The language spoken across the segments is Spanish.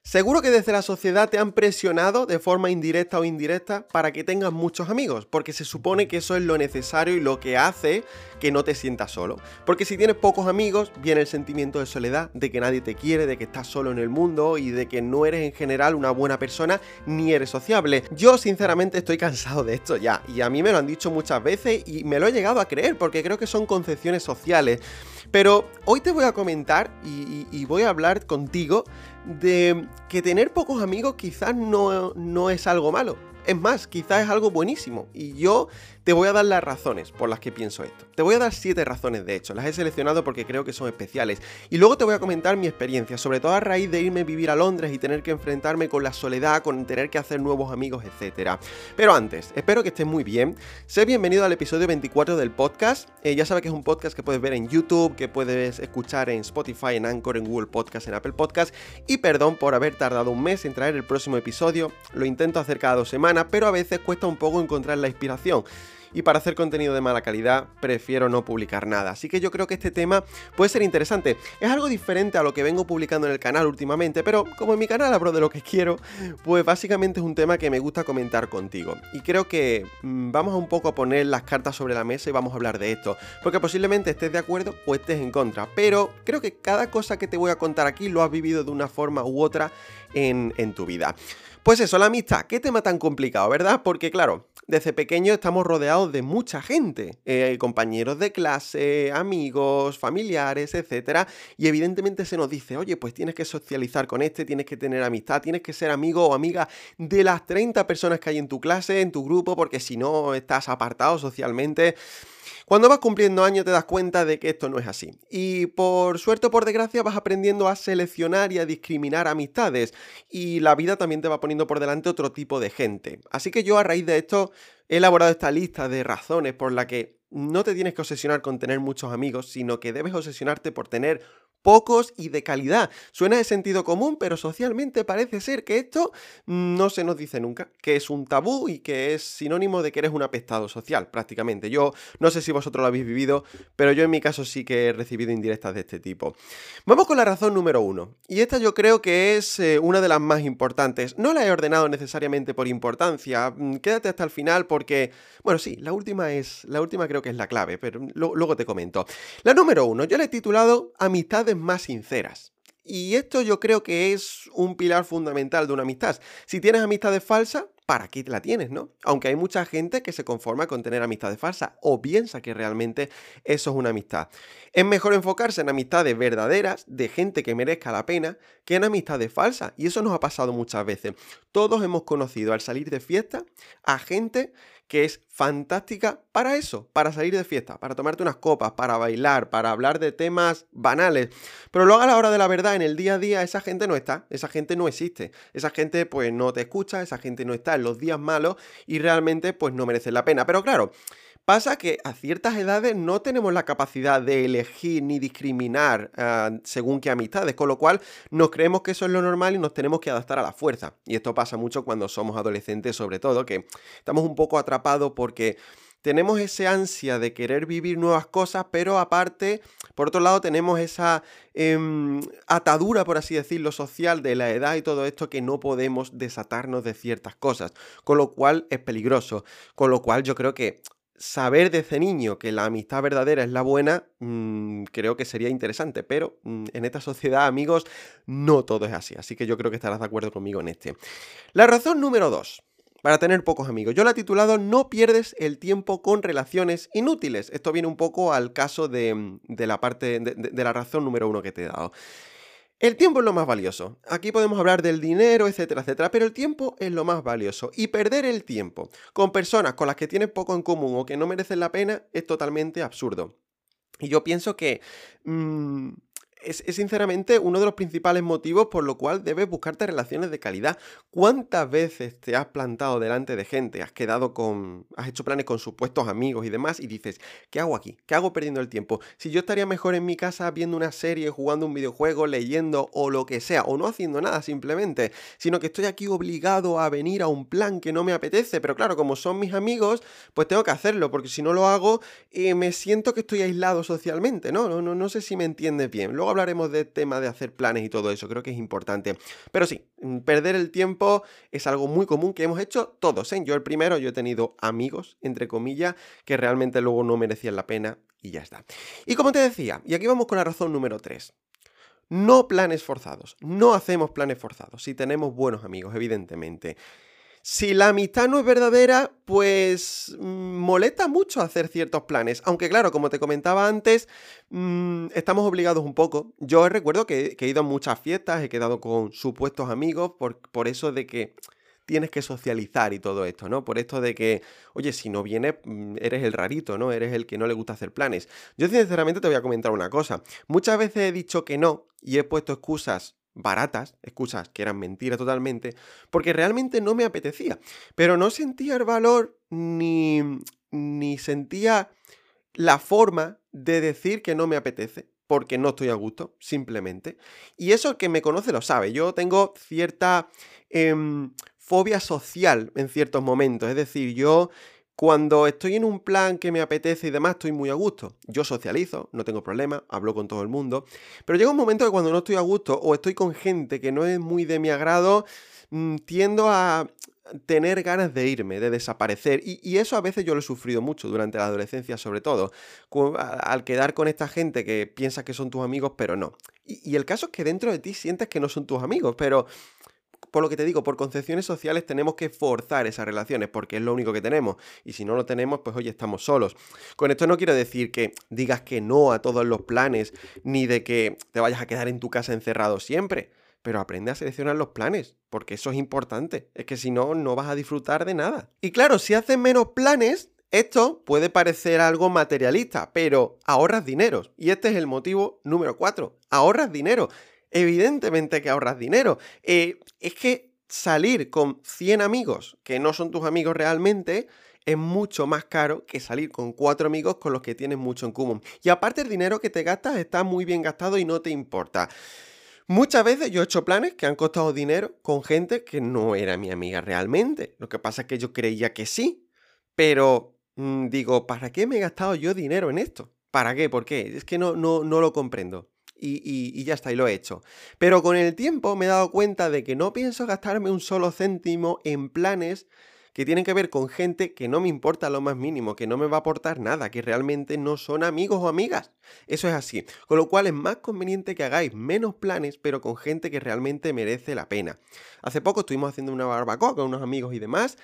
Seguro que desde la sociedad te han presionado de forma indirecta o indirecta para que tengas muchos amigos, porque se supone que eso es lo necesario y lo que hace que no te sientas solo. Porque si tienes pocos amigos, viene el sentimiento de soledad, de que nadie te quiere, de que estás solo en el mundo y de que no eres en general una buena persona ni eres sociable. Yo sinceramente estoy cansado de esto ya, y a mí me lo han dicho muchas veces y me lo he llegado a creer porque creo que son concepciones sociales. Pero hoy te voy a comentar y voy a hablar contigo de que tener pocos amigos quizás no es algo malo. Es más, quizás es algo buenísimo. Y yo te voy a dar las razones por las que pienso esto. Te voy a dar 7 razones, de hecho. Las he seleccionado porque creo que son especiales. Y luego te voy a comentar mi experiencia, sobre todo a raíz de irme a vivir a Londres y tener que enfrentarme con la soledad, con tener que hacer nuevos amigos, etc. Pero antes, espero que estés muy bien. Sé bienvenido al episodio 24 del podcast. Ya sabes que es un podcast que puedes ver en YouTube, que puedes escuchar en Spotify, en Anchor, en Google Podcast, en Apple Podcast. Y perdón por haber tardado un mes en traer el próximo episodio. Lo intento hacer cada 2 semanas, pero a veces cuesta un poco encontrar la inspiración. Y para hacer contenido de mala calidad, prefiero no publicar nada. Así que yo creo que este tema puede ser interesante. Es algo diferente a lo que vengo publicando en el canal últimamente, pero como en mi canal hablo de lo que quiero, pues básicamente es un tema que me gusta comentar contigo. Y creo que vamos un poco a poner las cartas sobre la mesa y vamos a hablar de esto. Porque posiblemente estés de acuerdo o estés en contra. Pero creo que cada cosa que te voy a contar aquí lo has vivido de una forma u otra en tu vida. Pues eso, la amistad, qué tema tan complicado, ¿verdad? Porque claro, desde pequeño estamos rodeados de mucha gente, compañeros de clase, amigos, familiares, etcétera, y evidentemente se nos dice, oye, pues tienes que socializar con este, tienes que tener amistad, tienes que ser amigo o amiga de las 30 personas que hay en tu clase, en tu grupo, porque si no estás apartado socialmente. Cuando vas cumpliendo años te das cuenta de que esto no es así. Y por suerte o por desgracia vas aprendiendo a seleccionar y a discriminar amistades. Y la vida también te va poniendo por delante otro tipo de gente. Así que yo a raíz de esto he elaborado esta lista de razones por la que no te tienes que obsesionar con tener muchos amigos, sino que debes obsesionarte por tener pocos y de calidad. Suena de sentido común, pero socialmente parece ser que esto no se nos dice nunca, que es un tabú y que es sinónimo de que eres un apestado social, prácticamente. Yo no sé si vosotros lo habéis vivido, pero yo en mi caso sí que he recibido indirectas de este tipo. Vamos con la razón número 1, y esta yo creo que es una de las más importantes. No la he ordenado necesariamente por importancia, quédate hasta el final porque, bueno, sí, la última creo que es la clave, pero luego te comento. La número 1, yo la he titulado Amistades más sinceras. Y esto yo creo que es un pilar fundamental de una amistad. Si tienes amistades falsas, ¿para qué la tienes, no? Aunque hay mucha gente que se conforma con tener amistades falsas o piensa que realmente eso es una amistad. Es mejor enfocarse en amistades verdaderas, de gente que merezca la pena, que en amistades falsas. Y eso nos ha pasado muchas veces. Todos hemos conocido al salir de fiesta a gente que es fantástica para eso, para salir de fiesta, para tomarte unas copas, para bailar, para hablar de temas banales. Pero luego a la hora de la verdad, en el día a día, esa gente no está, esa gente no existe. Esa gente pues no te escucha, esa gente no está en los días malos y realmente pues no merece la pena. Pero claro, pasa que a ciertas edades no tenemos la capacidad de elegir ni discriminar según qué amistades, con lo cual nos creemos que eso es lo normal y nos tenemos que adaptar a la fuerza. Y esto pasa mucho cuando somos adolescentes, sobre todo, que estamos un poco atrapados porque tenemos ese ansia de querer vivir nuevas cosas, pero aparte, por otro lado, tenemos esa atadura, por así decirlo, social de la edad y todo esto que no podemos desatarnos de ciertas cosas, con lo cual es peligroso, con lo cual yo creo que saber desde niño que la amistad verdadera es la buena, creo que sería interesante, pero en esta sociedad, amigos, no todo es así, así que yo creo que estarás de acuerdo conmigo en este. La razón número 2. Para tener pocos amigos. Yo la he titulado No pierdes el tiempo con relaciones inútiles. Esto viene un poco al caso de la parte de la razón número 1 que te he dado. El tiempo es lo más valioso. Aquí podemos hablar del dinero, etcétera, etcétera, pero el tiempo es lo más valioso. Y perder el tiempo con personas con las que tienes poco en común o que no merecen la pena es totalmente absurdo. Y yo pienso que es sinceramente uno de los principales motivos por lo cual debes buscarte relaciones de calidad. ¿Cuántas veces te has plantado delante de gente, has hecho planes con supuestos amigos y demás y dices, ¿qué hago aquí? ¿Qué hago perdiendo el tiempo? Si yo estaría mejor en mi casa viendo una serie, jugando un videojuego, leyendo o lo que sea, o no haciendo nada simplemente, sino que estoy aquí obligado a venir a un plan que no me apetece, pero claro, como son mis amigos, pues tengo que hacerlo, porque si no lo hago, me siento que estoy aislado socialmente, ¿no? No sé si me entiendes bien. Luego hablaremos del tema de hacer planes y todo eso, creo que es importante. Pero sí, perder el tiempo es algo muy común que hemos hecho todos, ¿eh? Yo el primero, yo he tenido amigos, entre comillas, que realmente luego no merecían la pena y ya está. Y como te decía, y aquí vamos con la razón número 3. No planes forzados, no hacemos planes forzados, si tenemos buenos amigos, evidentemente. Si la amistad no es verdadera, pues molesta mucho hacer ciertos planes. Aunque claro, como te comentaba antes, estamos obligados un poco. Yo recuerdo que he ido a muchas fiestas, he quedado con supuestos amigos por eso de que tienes que socializar y todo esto, ¿no? Por esto de que, oye, si no vienes, eres el rarito, ¿no? Eres el que no le gusta hacer planes. Yo sinceramente te voy a comentar una cosa. Muchas veces he dicho que no y he puesto excusas baratas, excusas que eran mentiras totalmente, porque realmente no me apetecía. Pero no sentía el valor ni sentía la forma de decir que no me apetece, porque no estoy a gusto, simplemente. Y eso el que me conoce lo sabe. Yo tengo cierta fobia social en ciertos momentos. Es decir, yo cuando estoy en un plan que me apetece y demás, estoy muy a gusto. Yo socializo, no tengo problema, hablo con todo el mundo. Pero llega un momento que cuando no estoy a gusto o estoy con gente que no es muy de mi agrado, tiendo a tener ganas de irme, de desaparecer. Y eso a veces yo lo he sufrido mucho durante la adolescencia, sobre todo. Al quedar con esta gente que piensas que son tus amigos, pero no. Y el caso es que dentro de ti sientes que no son tus amigos, pero por lo que te digo, por concepciones sociales tenemos que forzar esas relaciones porque es lo único que tenemos. Y si no lo tenemos, pues oye, estamos solos. Con esto no quiero decir que digas que no a todos los planes, ni de que te vayas a quedar en tu casa encerrado siempre. Pero aprende a seleccionar los planes, porque eso es importante. Es que si no, no vas a disfrutar de nada. Y claro, si haces menos planes, esto puede parecer algo materialista, pero ahorras dinero. Y este es el motivo número 4. Ahorras dinero. Evidentemente que ahorras dinero. Es que salir con 100 amigos que no son tus amigos realmente es mucho más caro que salir con 4 amigos con los que tienes mucho en común. Y aparte el dinero que te gastas está muy bien gastado y no te importa. Muchas veces yo he hecho planes que han costado dinero con gente que no era mi amiga realmente. Lo que pasa es que yo creía que sí, pero digo, ¿para qué me he gastado yo dinero en esto? ¿Para qué? ¿Por qué? Es que no lo comprendo. Y ya está, y lo he hecho. Pero con el tiempo me he dado cuenta de que no pienso gastarme un solo céntimo en planes que tienen que ver con gente que no me importa lo más mínimo, que no me va a aportar nada, que realmente no son amigos o amigas. Eso es así. Con lo cual es más conveniente que hagáis menos planes, pero con gente que realmente merece la pena. Hace poco estuvimos haciendo una barbacoa con unos amigos y demás,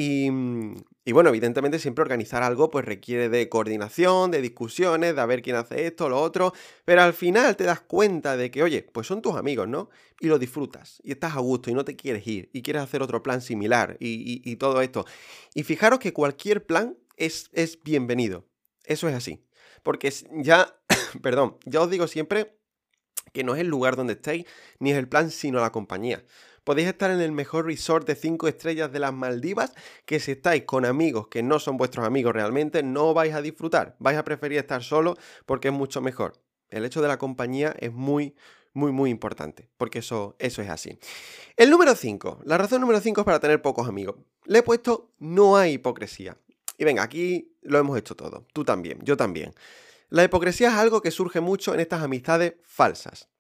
y bueno, evidentemente siempre organizar algo pues requiere de coordinación, de discusiones, de a ver quién hace esto, lo otro, pero al final te das cuenta de que, oye, pues son tus amigos, ¿no? Y lo disfrutas, y estás a gusto, y no te quieres ir, y quieres hacer otro plan similar, y todo esto. Y fijaros que cualquier plan es bienvenido. Eso es así. Porque ya, perdón, ya os digo siempre que no es el lugar donde estéis, ni es el plan, sino la compañía. Podéis estar en el mejor resort de 5 estrellas de las Maldivas, que si estáis con amigos que no son vuestros amigos realmente, no vais a disfrutar. Vais a preferir estar solos porque es mucho mejor. El hecho de la compañía es muy importante, porque eso es así. El número 5, la razón número 5 es para tener pocos amigos. Le he puesto no hay hipocresía. Y venga, aquí lo hemos hecho todo. Tú también, yo también. La hipocresía es algo que surge mucho en estas amistades falsas.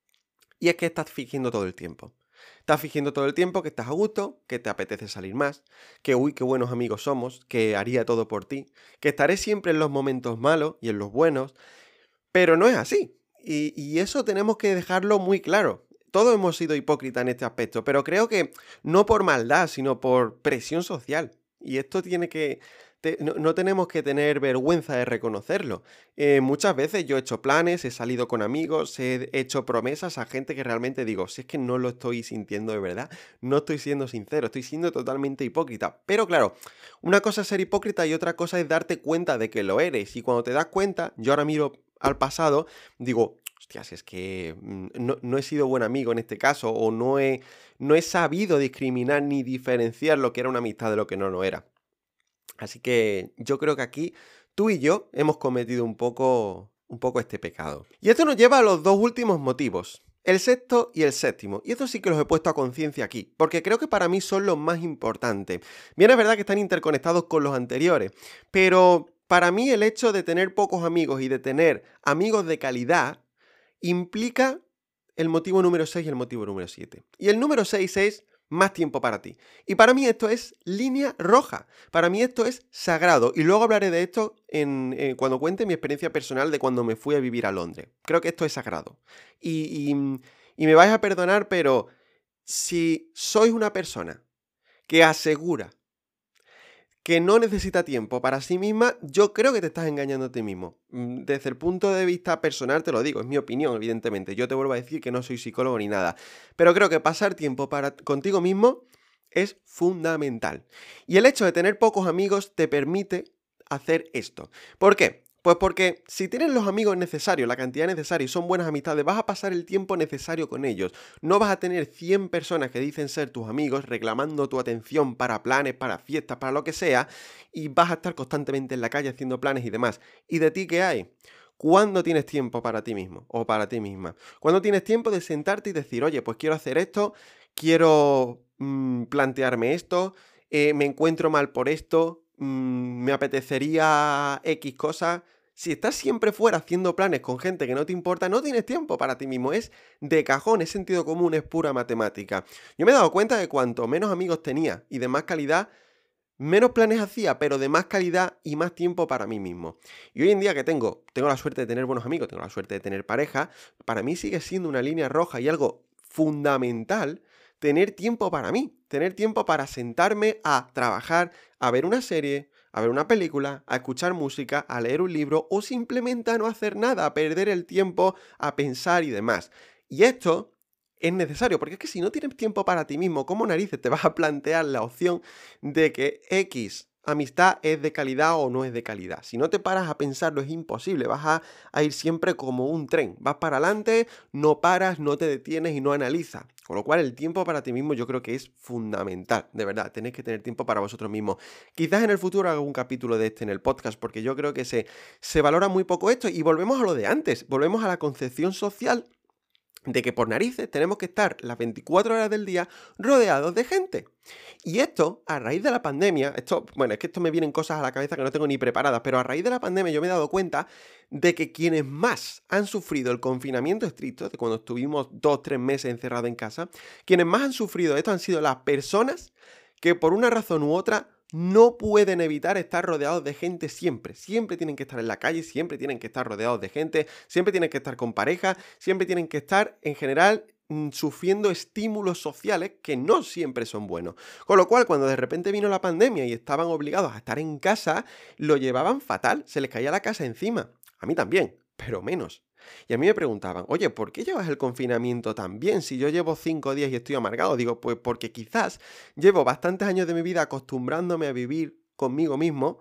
Y es que estás fingiendo todo el tiempo. Estás fingiendo todo el tiempo que estás a gusto, que te apetece salir más, que uy, qué buenos amigos somos, que haría todo por ti, que estaré siempre en los momentos malos y en los buenos, pero no es así. Y eso tenemos que dejarlo muy claro. Todos hemos sido hipócritas en este aspecto, pero creo que no por maldad, sino por presión social. Y esto tiene que... No tenemos que tener vergüenza de reconocerlo. Muchas veces yo he hecho planes, he salido con amigos, he hecho promesas a gente que realmente digo, si es que no lo estoy sintiendo de verdad, no estoy siendo sincero, estoy siendo totalmente hipócrita. Pero claro, una cosa es ser hipócrita y otra cosa es darte cuenta de que lo eres. Y cuando te das cuenta, yo ahora miro al pasado, digo, hostias, es que no he sido buen amigo en este caso, o no he sabido discriminar ni diferenciar lo que era una amistad de lo que no lo era. Así que yo creo que aquí tú y yo hemos cometido un poco este pecado. Y esto nos lleva a los dos últimos motivos, el sexto y el séptimo. Y esto sí que los he puesto a conciencia aquí, porque creo que para mí son los más importantes. Bien, es verdad que están interconectados con los anteriores, pero para mí el hecho de tener pocos amigos y de tener amigos de calidad implica el motivo número 6 y el motivo número 7. Y el número 6 es más tiempo para ti. Y para mí esto es línea roja. Para mí esto es sagrado. Y luego hablaré de esto cuando cuente mi experiencia personal de cuando me fui a vivir a Londres. Creo que esto es sagrado. Y me vais a perdonar, pero si sois una persona que asegura que no necesita tiempo para sí misma, yo creo que te estás engañando a ti mismo. Desde el punto de vista personal te lo digo, es mi opinión, evidentemente. Yo te vuelvo a decir que no soy psicólogo ni nada. Pero creo que pasar tiempo contigo mismo es fundamental. Y el hecho de tener pocos amigos te permite hacer esto. ¿Por qué? Pues porque si tienes los amigos necesarios, la cantidad necesaria y son buenas amistades, vas a pasar el tiempo necesario con ellos. No vas a tener 100 personas que dicen ser tus amigos reclamando tu atención para planes, para fiestas, para lo que sea, y vas a estar constantemente en la calle haciendo planes y demás. ¿Y de ti qué hay? ¿Cuándo tienes tiempo para ti mismo o para ti misma? ¿Cuándo tienes tiempo de sentarte y decir, oye, pues quiero hacer esto, quiero plantearme esto, me encuentro mal por esto, me apetecería X cosas? Si estás siempre fuera haciendo planes con gente que no te importa, no tienes tiempo para ti mismo. Es de cajón, es sentido común, es pura matemática. Yo me he dado cuenta de cuanto menos amigos tenía y de más calidad, menos planes hacía, pero de más calidad y más tiempo para mí mismo. Y hoy en día que tengo la suerte de tener buenos amigos, tengo la suerte de tener pareja, para mí sigue siendo una línea roja y algo fundamental tener tiempo para mí, tener tiempo para sentarme a trabajar, a ver una serie, a ver una película, a escuchar música, a leer un libro o simplemente a no hacer nada, a perder el tiempo, a pensar y demás. Y esto es necesario, porque es que si no tienes tiempo para ti mismo, ¿cómo narices te vas a plantear la opción de que X amistad es de calidad o no es de calidad? Si no te paras a pensarlo es imposible, vas a ir siempre como un tren, vas para adelante, no paras, no te detienes y no analizas. Con lo cual el tiempo para ti mismo yo creo que es fundamental, de verdad, tenéis que tener tiempo para vosotros mismos. Quizás en el futuro haga un capítulo de este en el podcast, porque yo creo que se valora muy poco esto y volvemos a lo de antes, volvemos a la concepción social de que por narices tenemos que estar las 24 horas del día rodeados de gente. Y esto, a raíz de la pandemia, es que esto me vienen cosas a la cabeza que no tengo ni preparadas, pero a raíz de la pandemia yo me he dado cuenta de que quienes más han sufrido el confinamiento estricto, de cuando estuvimos 2-3 meses encerrados en casa, quienes más han sufrido esto han sido las personas que por una razón u otra no pueden evitar estar rodeados de gente siempre. Siempre tienen que estar en la calle, siempre tienen que estar rodeados de gente, siempre tienen que estar con pareja, siempre tienen que estar, en general, sufriendo estímulos sociales que no siempre son buenos. Con lo cual, cuando de repente vino la pandemia y estaban obligados a estar en casa, lo llevaban fatal, se les caía la casa encima. A mí también, pero menos. Y a mí me preguntaban, oye, ¿por qué llevas el confinamiento tan bien si yo llevo 5 días y estoy amargado? Digo, pues porque quizás llevo bastantes años de mi vida acostumbrándome a vivir conmigo mismo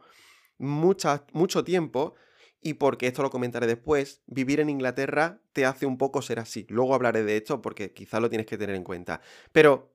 mucho tiempo y porque esto lo comentaré después, vivir en Inglaterra te hace un poco ser así. Luego hablaré de esto porque quizás lo tienes que tener en cuenta. Pero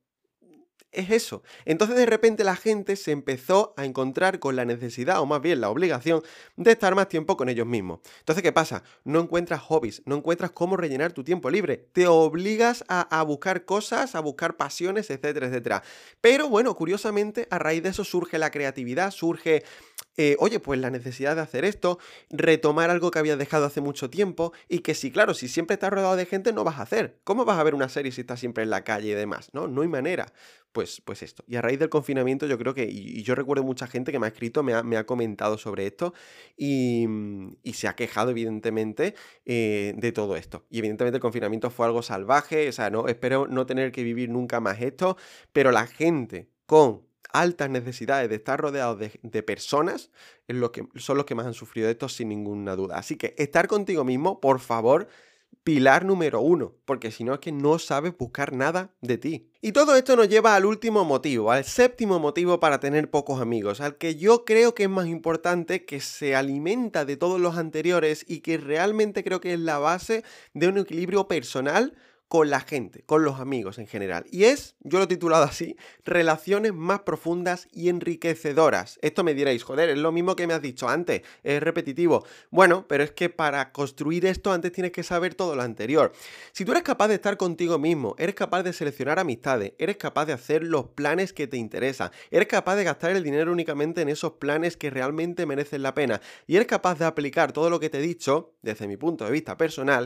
es eso. Entonces de repente la gente se empezó a encontrar con la necesidad, o más bien la obligación, de estar más tiempo con ellos mismos. Entonces, ¿qué pasa? No encuentras hobbies, no encuentras cómo rellenar tu tiempo libre. Te obligas a buscar cosas, a buscar pasiones, etcétera, etcétera. Pero bueno, curiosamente, a raíz de eso surge la creatividad, surge oye, pues la necesidad de hacer esto, retomar algo que habías dejado hace mucho tiempo y que sí, claro, si siempre estás rodeado de gente no vas a hacer. ¿Cómo vas a ver una serie si estás siempre en la calle y demás? No hay manera. Pues esto. Y a raíz del confinamiento yo creo que, y yo recuerdo mucha gente que me ha escrito, me ha comentado sobre esto y se ha quejado evidentemente de todo esto. Y evidentemente el confinamiento fue algo salvaje, o sea, no espero no tener que vivir nunca más esto, pero la gente con altas necesidades de estar rodeados de personas son los que más han sufrido esto sin ninguna duda. Así que estar contigo mismo, por favor, pilar número 1, porque si no es que no sabes buscar nada de ti. Y todo esto nos lleva al último motivo, al séptimo motivo para tener pocos amigos, al que yo creo que es más importante, que se alimenta de todos los anteriores y que realmente creo que es la base de un equilibrio personal con la gente, con los amigos en general. Y yo lo he titulado así, relaciones más profundas y enriquecedoras. Esto me diréis, joder, es lo mismo que me has dicho antes, es repetitivo. Bueno, pero es que para construir esto antes tienes que saber todo lo anterior. Si tú eres capaz de estar contigo mismo, eres capaz de seleccionar amistades, eres capaz de hacer los planes que te interesan, eres capaz de gastar el dinero únicamente en esos planes que realmente merecen la pena y eres capaz de aplicar todo lo que te he dicho, desde mi punto de vista personal,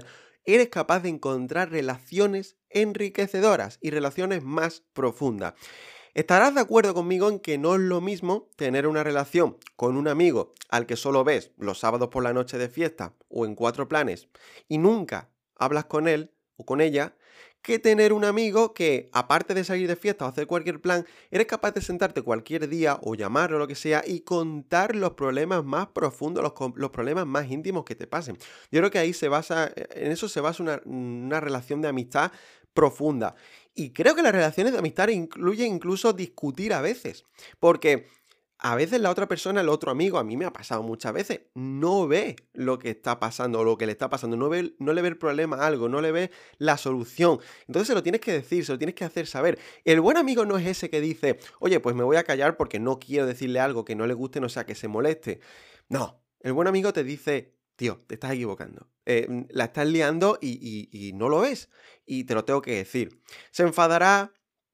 eres capaz de encontrar relaciones enriquecedoras y relaciones más profundas. Estarás de acuerdo conmigo en que no es lo mismo tener una relación con un amigo al que solo ves los sábados por la noche de fiesta o en 4 planes y nunca hablas con él o con ella, que tener un amigo que, aparte de salir de fiesta o hacer cualquier plan, eres capaz de sentarte cualquier día o llamarlo o lo que sea y contar los problemas más profundos, los problemas más íntimos que te pasen. Yo creo que ahí en eso se basa una relación de amistad profunda. Y creo que las relaciones de amistad incluyen incluso discutir a veces, porque a veces la otra persona, el otro amigo, a mí me ha pasado muchas veces, no ve lo que está pasando o lo que le está pasando, no le ve el problema a algo, no le ve la solución. Entonces se lo tienes que decir, se lo tienes que hacer saber. El buen amigo no es ese que dice, oye, pues me voy a callar porque no quiero decirle algo que no le guste, no sea que se moleste. No, el buen amigo te dice, tío, te estás equivocando. La estás liando y no lo ves. Y te lo tengo que decir. Se enfadará,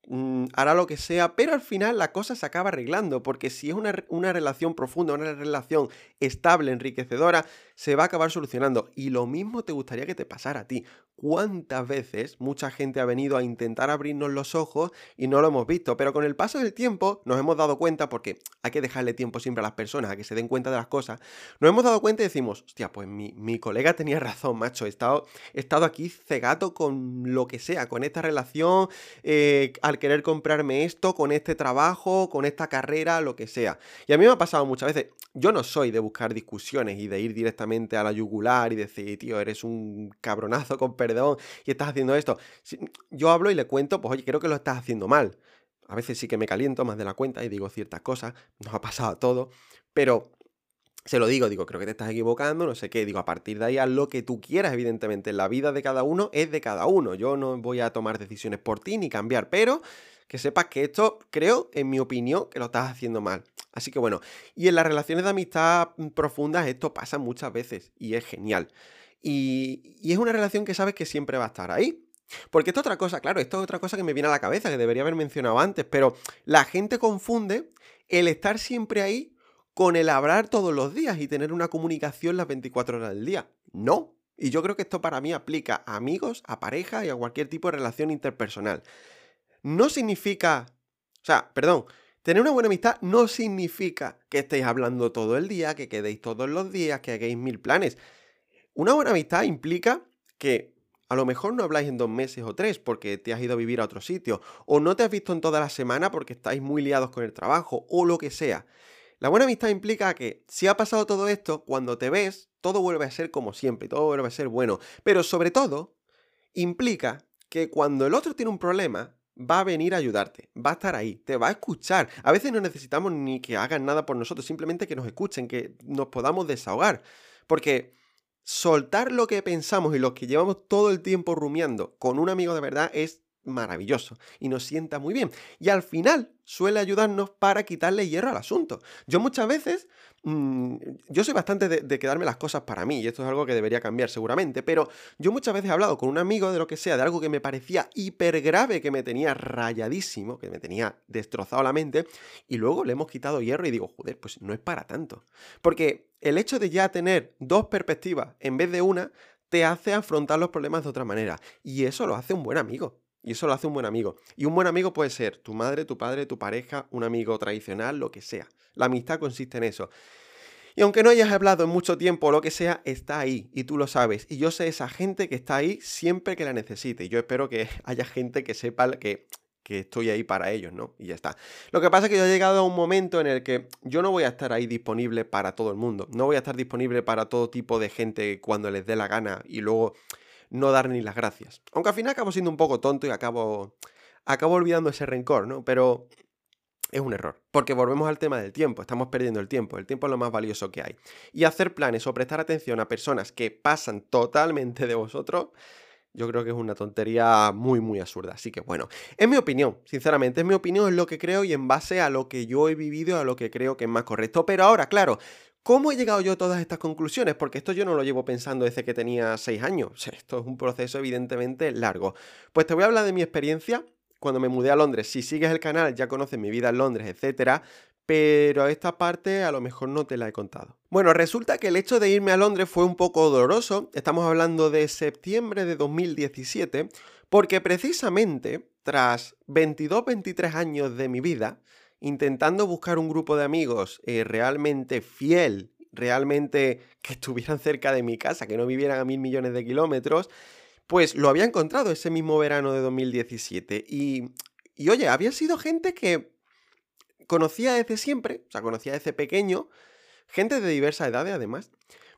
hará lo que sea, pero al final la cosa se acaba arreglando, porque si es una relación profunda, una relación estable, enriquecedora, se va a acabar solucionando. Y lo mismo te gustaría que te pasara a ti. ¿Cuántas veces mucha gente ha venido a intentar abrirnos los ojos y no lo hemos visto? Pero con el paso del tiempo nos hemos dado cuenta, porque hay que dejarle tiempo siempre a las personas a que se den cuenta de las cosas, nos hemos dado cuenta y decimos, hostia, pues mi colega tenía razón, macho, he estado aquí cegato con lo que sea, con esta relación, al querer comprarme esto, con este trabajo, con esta carrera, lo que sea. Y a mí me ha pasado muchas veces, yo no soy de buscar discusiones y de ir directamente a la yugular y decir, tío, eres un cabronazo con perdón y estás haciendo esto. Yo hablo y le cuento, pues oye, creo que lo estás haciendo mal. A veces sí que me caliento más de la cuenta y digo ciertas cosas, nos ha pasado a todos, pero se lo digo, creo que te estás equivocando, no sé qué, digo, a partir de ahí haz lo que tú quieras, evidentemente, la vida de cada uno es de cada uno, yo no voy a tomar decisiones por ti ni cambiar, pero que sepas que esto, creo, en mi opinión, que lo estás haciendo mal. Así que bueno, y en las relaciones de amistad profundas esto pasa muchas veces y es genial. Y es una relación que sabes que siempre va a estar ahí. Porque esto es otra cosa, claro, esto es otra cosa que me viene a la cabeza, que debería haber mencionado antes, pero la gente confunde el estar siempre ahí con el hablar todos los días y tener una comunicación las 24 horas del día. No. Y yo creo que esto para mí aplica a amigos, a pareja y a cualquier tipo de relación interpersonal. No significa, perdón, tener una buena amistad no significa que estéis hablando todo el día, que quedéis todos los días, que hagáis 1000 planes. Una buena amistad implica que a lo mejor no habláis en 2 meses o 3 porque te has ido a vivir a otro sitio, o no te has visto en toda la semana porque estáis muy liados con el trabajo, o lo que sea. La buena amistad implica que si ha pasado todo esto, cuando te ves, todo vuelve a ser como siempre, todo vuelve a ser bueno. Pero sobre todo, implica que cuando el otro tiene un problema, va a venir a ayudarte, va a estar ahí, te va a escuchar. A veces no necesitamos ni que hagan nada por nosotros, simplemente que nos escuchen, que nos podamos desahogar. Porque soltar lo que pensamos y lo que llevamos todo el tiempo rumiando con un amigo de verdad es maravilloso y nos sienta muy bien. Y al final suele ayudarnos para quitarle hierro al asunto. Yo muchas veces, yo soy bastante de quedarme las cosas para mí y esto es algo que debería cambiar seguramente, pero yo muchas veces he hablado con un amigo de lo que sea, de algo que me parecía hiper grave, que me tenía rayadísimo, que me tenía destrozado la mente y luego le hemos quitado hierro y digo, joder, pues no es para tanto. Porque el hecho de ya tener 2 perspectivas en vez de una te hace afrontar los problemas de otra manera y eso lo hace un buen amigo. Y eso lo hace un buen amigo. Y un buen amigo puede ser tu madre, tu padre, tu pareja, un amigo tradicional, lo que sea. La amistad consiste en eso. Y aunque no hayas hablado en mucho tiempo o lo que sea, está ahí y tú lo sabes. Y yo sé esa gente que está ahí siempre que la necesite. Y yo espero que haya gente que sepa que estoy ahí para ellos, ¿no? Y ya está. Lo que pasa es que yo he llegado a un momento en el que yo no voy a estar ahí disponible para todo el mundo. No voy a estar disponible para todo tipo de gente cuando les dé la gana y luego no dar ni las gracias. Aunque al final acabo siendo un poco tonto y acabo olvidando ese rencor, ¿no? Pero es un error, porque volvemos al tema del tiempo, estamos perdiendo el tiempo es lo más valioso que hay. Y hacer planes o prestar atención a personas que pasan totalmente de vosotros, yo creo que es una tontería muy, muy absurda. Así que bueno, es mi opinión, sinceramente, es mi opinión, es lo que creo y en base a lo que yo he vivido, a lo que creo que es más correcto. Pero ahora, claro, ¿cómo he llegado yo a todas estas conclusiones? Porque esto yo no lo llevo pensando desde que tenía 6 años. O sea, esto es un proceso evidentemente largo. Pues te voy a hablar de mi experiencia cuando me mudé a Londres. Si sigues el canal ya conoces mi vida en Londres, etcétera. pero esta parte a lo mejor no te la he contado. Bueno, resulta que el hecho de irme a Londres fue un poco doloroso, estamos hablando de septiembre de 2017, porque precisamente tras 22-23 años de mi vida, intentando buscar un grupo de amigos realmente fiel, realmente que estuvieran cerca de mi casa, que no vivieran a 1000 millones de kilómetros, pues lo había encontrado ese mismo verano de 2017. Y oye, había sido gente que conocía desde siempre, o sea, conocía desde pequeño, gente de diversas edades además,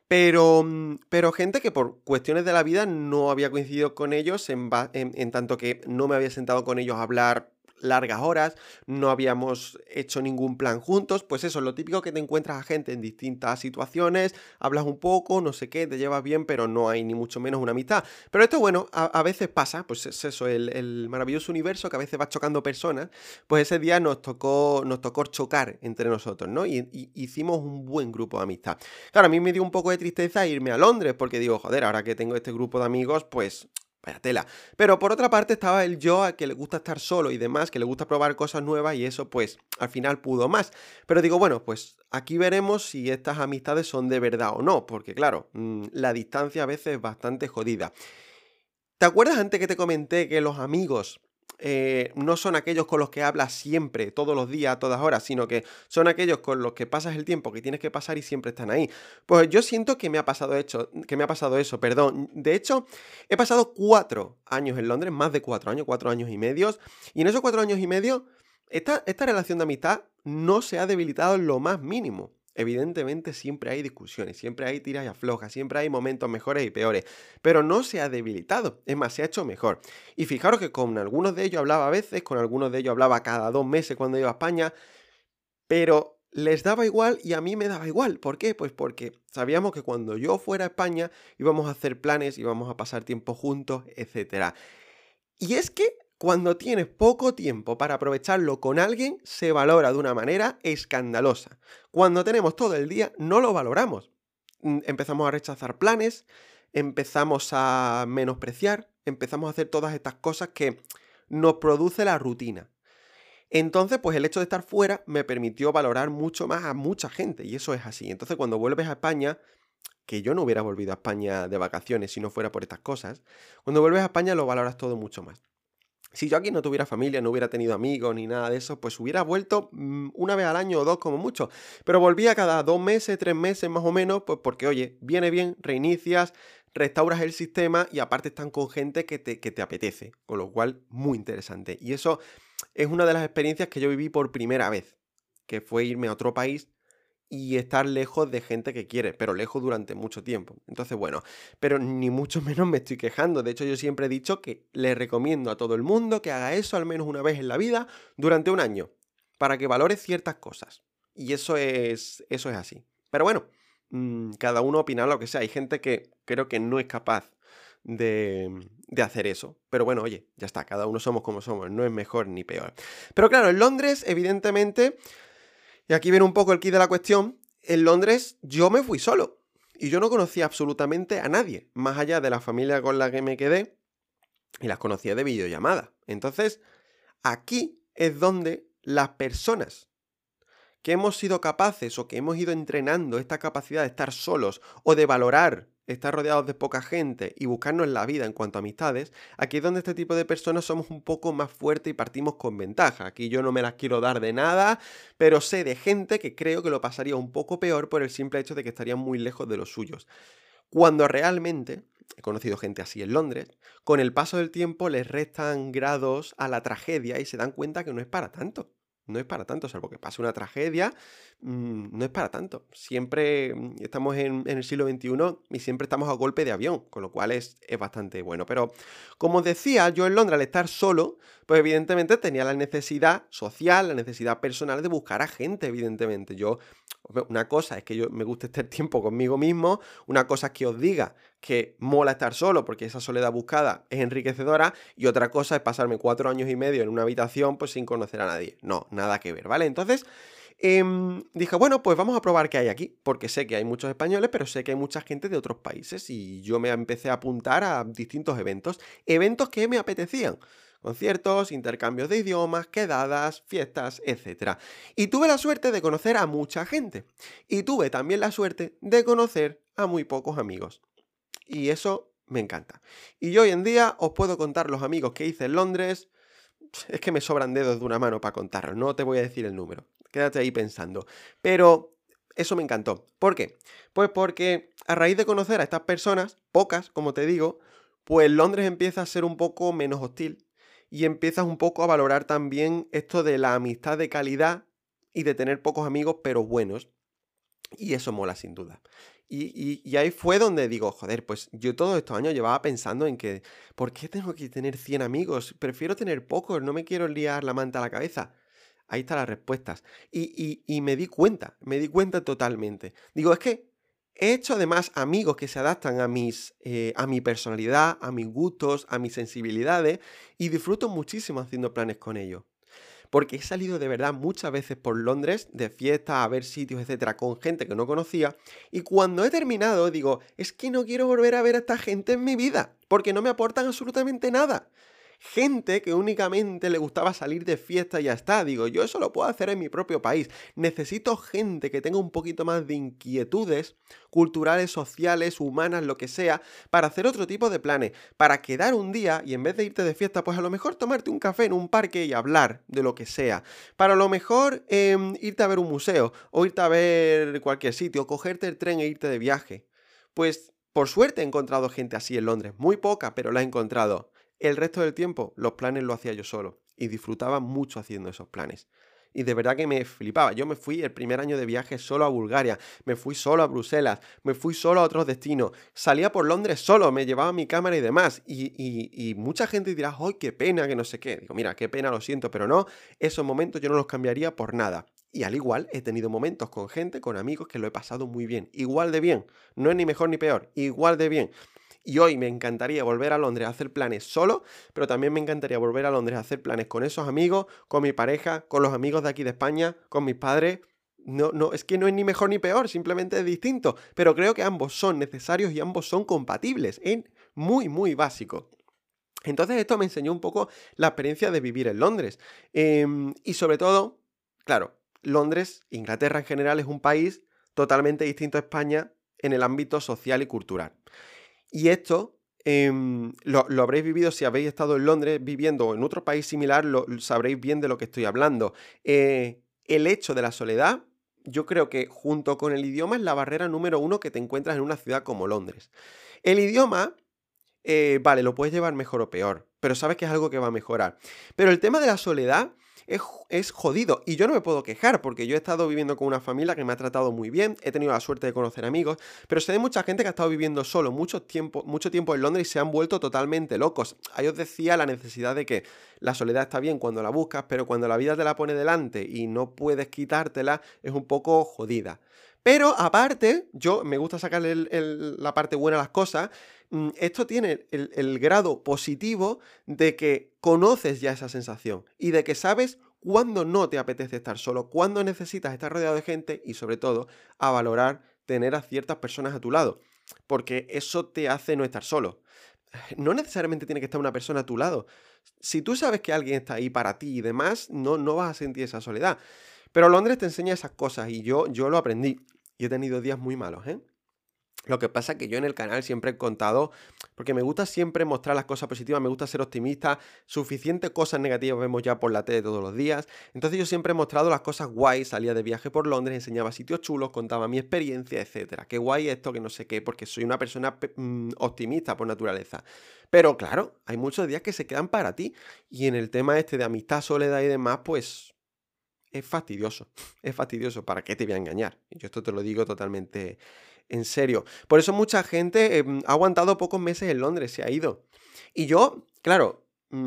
pero gente que por cuestiones de la vida no había coincidido con ellos en tanto que no me había sentado con ellos a hablar largas horas, no habíamos hecho ningún plan juntos, pues eso, lo típico que te encuentras a gente en distintas situaciones, hablas un poco, no sé qué, te llevas bien, pero no hay ni mucho menos una amistad. Pero esto, bueno, a veces pasa, pues es eso, el maravilloso universo que a veces va chocando personas, pues ese día nos tocó chocar entre nosotros, ¿no? Y hicimos un buen grupo de amistad. Claro, a mí me dio un poco de tristeza irme a Londres, porque digo, joder, ahora que tengo este grupo de amigos, pues vaya tela. Pero por otra parte estaba el yo a que le gusta estar solo y demás, que le gusta probar cosas nuevas y eso pues al final pudo más. Pero digo, bueno, pues aquí veremos si estas amistades son de verdad o no, porque claro, la distancia a veces es bastante jodida. ¿Te acuerdas antes que te comenté que los amigos no son aquellos con los que hablas siempre, todos los días, a todas horas, sino que son aquellos con los que pasas el tiempo que tienes que pasar y siempre están ahí? Pues yo siento que me ha pasado eso, perdón. De hecho, he pasado 4 años en Londres, más de 4 años, 4 años y medio, y en esos 4 años y medio, esta relación de amistad no se ha debilitado en lo más mínimo. Evidentemente siempre hay discusiones, siempre hay tiras y aflojas, siempre hay momentos mejores y peores, pero no se ha debilitado, es más, se ha hecho mejor. Y fijaros que con algunos de ellos hablaba a veces, con algunos de ellos hablaba cada 2 meses cuando iba a España, pero les daba igual y a mí me daba igual. ¿Por qué? Pues porque sabíamos que cuando yo fuera a España íbamos a hacer planes, íbamos a pasar tiempo juntos, etc. Y es que cuando tienes poco tiempo para aprovecharlo con alguien, se valora de una manera escandalosa. Cuando tenemos todo el día, no lo valoramos. Empezamos a rechazar planes, empezamos a menospreciar, empezamos a hacer todas estas cosas que nos produce la rutina. Entonces, pues el hecho de estar fuera me permitió valorar mucho más a mucha gente, y eso es así. Entonces, cuando vuelves a España, que yo no hubiera volvido a España de vacaciones si no fuera por estas cosas, cuando vuelves a España lo valoras todo mucho más. Si yo aquí no tuviera familia, no hubiera tenido amigos ni nada de eso, pues hubiera vuelto una vez al año o dos como mucho. Pero volvía cada 2 meses, 3 meses más o menos, pues porque, oye, viene bien, reinicias, restauras el sistema y aparte están con gente que te apetece. Con lo cual, muy interesante. Y eso es una de las experiencias que yo viví por primera vez, que fue irme a otro país y estar lejos de gente que quiere, pero lejos durante mucho tiempo. Entonces, bueno, pero ni mucho menos me estoy quejando. De hecho, yo siempre he dicho que le recomiendo a todo el mundo que haga eso al menos una vez en la vida durante un año, para que valore ciertas cosas. Y eso es así. Pero bueno, cada uno opina lo que sea. Hay gente que creo que no es capaz de hacer eso. Pero bueno, oye, ya está, cada uno somos como somos, no es mejor ni peor. Pero claro, en Londres, evidentemente, y aquí viene un poco el quid de la cuestión, en Londres yo me fui solo y yo no conocía absolutamente a nadie, más allá de la familia con la que me quedé y las conocía de videollamada. Entonces, aquí es donde las personas que hemos sido capaces o que hemos ido entrenando esta capacidad de estar solos o de valorar estar rodeados de poca gente y buscarnos la vida en cuanto a amistades, aquí es donde este tipo de personas somos un poco más fuertes y partimos con ventaja. Aquí yo no me las quiero dar de nada, pero sé de gente que creo que lo pasaría un poco peor por el simple hecho de que estarían muy lejos de los suyos. Cuando realmente, he conocido gente así en Londres, con el paso del tiempo les restan grados a la tragedia y se dan cuenta que no es para tanto. No es para tanto, salvo que pase una tragedia, no es para tanto. Siempre estamos en el siglo XXI y siempre estamos a golpe de avión, con lo cual es bastante bueno. Pero, como os decía, yo en Londres al estar solo, pues evidentemente tenía la necesidad social, la necesidad personal de buscar a gente, evidentemente. Una cosa es que yo me guste estar tiempo conmigo mismo, una cosa es que os diga que mola estar solo porque esa soledad buscada es enriquecedora y otra cosa es pasarme 4 años y medio en una habitación pues sin conocer a nadie. No, nada que ver, ¿vale? Entonces dije, bueno, pues vamos a probar qué hay aquí, porque sé que hay muchos españoles, pero sé que hay mucha gente de otros países y yo me empecé a apuntar a distintos eventos que me apetecían. conciertos, intercambios de idiomas, quedadas, fiestas, etc. Y tuve la suerte de conocer a mucha gente. Y tuve también la suerte de conocer a muy pocos amigos. Y eso me encanta. Y yo hoy en día os puedo contar los amigos que hice en Londres. Es que me sobran dedos de una mano para contarlos, no te voy a decir el número. Quédate ahí pensando. Pero eso me encantó. ¿Por qué? Pues porque a raíz de conocer a estas personas, pocas, como te digo, pues Londres empieza a ser un poco menos hostil y empiezas un poco a valorar también esto de la amistad de calidad y de tener pocos amigos pero buenos. Y eso mola sin duda. Y ahí fue donde digo, joder, pues yo todos estos años llevaba pensando en que, ¿por qué tengo que tener 100 amigos? Prefiero tener pocos, no me quiero liar la manta a la cabeza. Ahí están las respuestas. Y me di cuenta totalmente. Digo, es que he hecho además amigos que se adaptan a mi personalidad, a mis gustos, a mis sensibilidades, y disfruto muchísimo haciendo planes con ellos. Porque he salido de verdad muchas veces por Londres, de fiesta, a ver sitios, etcétera, con gente que no conocía, y cuando he terminado digo, es que no quiero volver a ver a esta gente en mi vida, porque no me aportan absolutamente nada. Gente que únicamente le gustaba salir de fiesta y ya está. Digo, yo eso lo puedo hacer en mi propio país. Necesito gente que tenga un poquito más de inquietudes culturales, sociales, humanas, lo que sea, para hacer otro tipo de planes, para quedar un día y en vez de irte de fiesta, pues a lo mejor tomarte un café en un parque y hablar de lo que sea. Para lo mejor irte a ver un museo o irte a ver cualquier sitio, cogerte el tren e irte de viaje. Pues por suerte he encontrado gente así en Londres, muy poca, pero la he encontrado. El resto del tiempo los planes los hacía yo solo y disfrutaba mucho haciendo esos planes. Y de verdad que me flipaba. Yo me fui el primer año de viaje solo a Bulgaria, me fui solo a Bruselas, me fui solo a otros destinos, salía por Londres solo, me llevaba mi cámara y demás. Y mucha gente dirá, ¡ay, qué pena, que no sé qué! Digo, mira, qué pena, lo siento, pero no, esos momentos yo no los cambiaría por nada. Y al igual he tenido momentos con gente, con amigos que lo he pasado muy bien, igual de bien. No es ni mejor ni peor, igual de bien. Y hoy me encantaría volver a Londres a hacer planes solo, pero también me encantaría volver a Londres a hacer planes con esos amigos, con mi pareja, con los amigos de aquí de España, con mis padres. No, es que no es ni mejor ni peor, simplemente es distinto. Pero creo que ambos son necesarios y ambos son compatibles. Es muy, muy básico. Entonces esto me enseñó un poco la experiencia de vivir en Londres. Y sobre todo, claro, Londres, Inglaterra en general, es un país totalmente distinto a España en el ámbito social y cultural. Y esto lo habréis vivido si habéis estado en Londres viviendo o en otro país similar, sabréis bien de lo que estoy hablando. El hecho de la soledad, yo creo que junto con el idioma es la barrera número uno que te encuentras en una ciudad como Londres. El idioma, vale, lo puedes llevar mejor o peor, pero sabes que es algo que va a mejorar. Pero el tema de la soledad es jodido y yo no me puedo quejar porque yo he estado viviendo con una familia que me ha tratado muy bien, he tenido la suerte de conocer amigos, pero sé de mucha gente que ha estado viviendo solo mucho tiempo en Londres y se han vuelto totalmente locos. Ahí os decía la necesidad de que la soledad está bien cuando la buscas, pero cuando la vida te la pone delante y no puedes quitártela, es un poco jodida. Pero aparte, yo me gusta sacarle la parte buena a las cosas. Esto tiene el grado positivo de que conoces ya esa sensación y de que sabes cuándo no te apetece estar solo, cuándo necesitas estar rodeado de gente y sobre todo a valorar tener a ciertas personas a tu lado, porque eso te hace no estar solo. No necesariamente tiene que estar una persona a tu lado. Si tú sabes que alguien está ahí para ti y demás, no vas a sentir esa soledad. Pero Londres te enseña esas cosas y yo lo aprendí. Y he tenido días muy malos, ¿eh? Lo que pasa es que yo en el canal siempre he contado, porque me gusta siempre mostrar las cosas positivas, me gusta ser optimista, suficientes cosas negativas vemos ya por la tele todos los días, entonces yo siempre he mostrado las cosas guays, salía de viaje por Londres, enseñaba sitios chulos, contaba mi experiencia, etcétera. Qué guay esto, que no sé qué, porque soy una persona optimista por naturaleza. Pero claro, hay muchos días que se quedan para ti, y en el tema este de amistad, soledad y demás, pues es fastidioso, ¿para qué te voy a engañar? Yo esto te lo digo totalmente en serio. Por eso mucha gente ha aguantado pocos meses en Londres, se ha ido. Y yo, claro,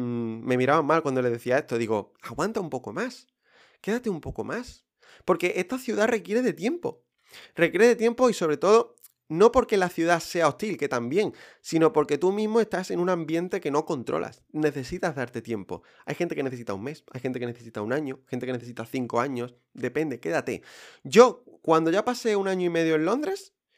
me miraban mal cuando les decía esto. Digo, aguanta un poco más, quédate un poco más. Porque esta ciudad requiere de tiempo. Requiere de tiempo y sobre todo, no porque la ciudad sea hostil, que también, sino porque tú mismo estás en un ambiente que no controlas. Necesitas darte tiempo. Hay gente que necesita un mes, hay gente que necesita un año, gente que necesita 5 años. Depende, quédate. Yo, cuando ya pasé 1 año y medio en Londres,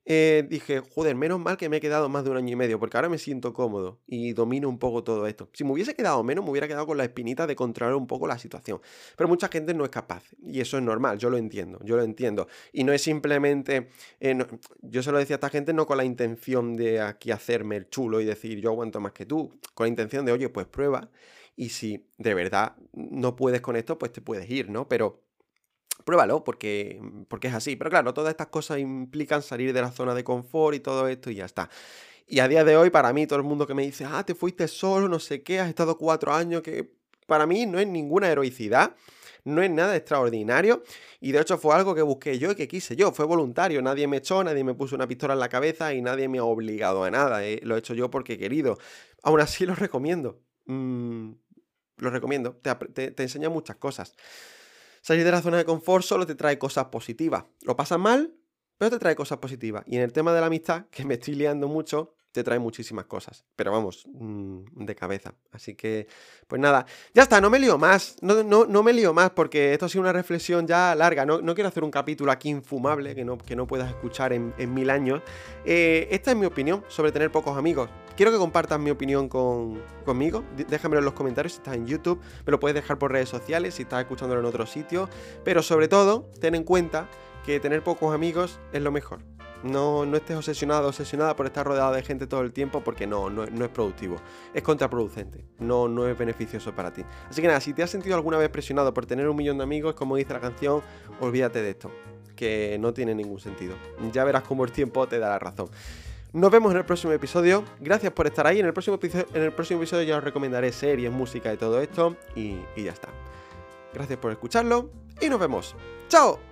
dije, joder, menos mal que me he quedado más de 1 año y medio, porque ahora me siento cómodo y domino un poco todo esto. Si me hubiese quedado menos, me hubiera quedado con la espinita de controlar un poco la situación. Pero mucha gente no es capaz, y eso es normal, yo lo entiendo, yo lo entiendo. Y no es simplemente, yo se lo decía a esta gente no con la intención de aquí hacerme el chulo y decir yo aguanto más que tú, con la intención de, oye, pues prueba, y si de verdad no puedes con esto, pues te puedes ir, ¿no? Pero pruébalo porque es así. Pero claro, todas estas cosas implican salir de la zona de confort y todo esto y ya está. Y a día de hoy, para mí, todo el mundo que me dice, te fuiste solo, no sé qué, has estado 4 años, que para mí no es ninguna heroicidad, no es nada extraordinario. Y de hecho fue algo que busqué yo y que quise yo, fue voluntario. Nadie me echó, nadie me puso una pistola en la cabeza y nadie me ha obligado a nada. Lo he hecho yo porque he querido. Aún así lo recomiendo. Lo recomiendo. Te enseña muchas cosas. Salir de la zona de confort solo te trae cosas positivas. Lo pasas mal, pero te trae cosas positivas. Y en el tema de la amistad, que me estoy liando mucho, te trae muchísimas cosas. Pero vamos, de cabeza. Así que, pues nada. Ya está, no me lío más. No me lío más porque esto ha sido una reflexión ya larga. No quiero hacer un capítulo aquí infumable que no puedas escuchar en 1000 años. Esta es mi opinión sobre tener pocos amigos. Quiero que compartas mi opinión conmigo. Déjamelo en los comentarios si estás en YouTube. Me lo puedes dejar por redes sociales si estás escuchándolo en otro sitio. Pero sobre todo, ten en cuenta que tener pocos amigos es lo mejor. No estés obsesionada por estar rodeado de gente todo el tiempo porque no es productivo. Es contraproducente. No es beneficioso para ti. Así que nada, si te has sentido alguna vez presionado por tener 1 millón de amigos, como dice la canción, olvídate de esto. Que no tiene ningún sentido. Ya verás cómo el tiempo te da la razón. Nos vemos en el próximo episodio. Gracias por estar ahí. En el próximo episodio ya os recomendaré series, música y todo esto. Y ya está. Gracias por escucharlo y nos vemos. ¡Chao!